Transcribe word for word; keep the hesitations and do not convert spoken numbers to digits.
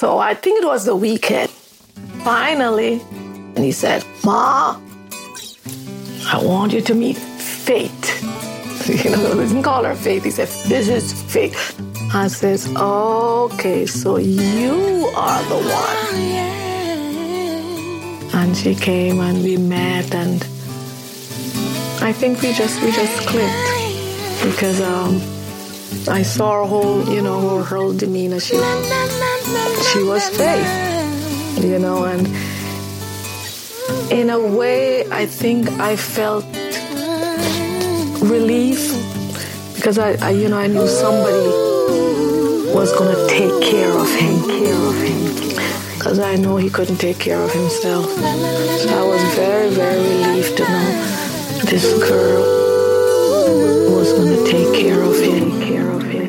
So I think it was the weekend. Finally, and he said, Ma, I want you to meet Faith. You know, he didn't call her Faith. He said, this is Faith. I says, okay, so you are the one. And she came and we met, and I think we just we just clicked because um, I saw her whole, you know, her whole demeanor. She she was Faith, you know, and in a way, I think I felt relief because I, I you know, I knew somebody was gonna take care of him, care of him, because I know he couldn't take care of himself. So I was very, very relieved to know this girl was gonna take care of him, care of him.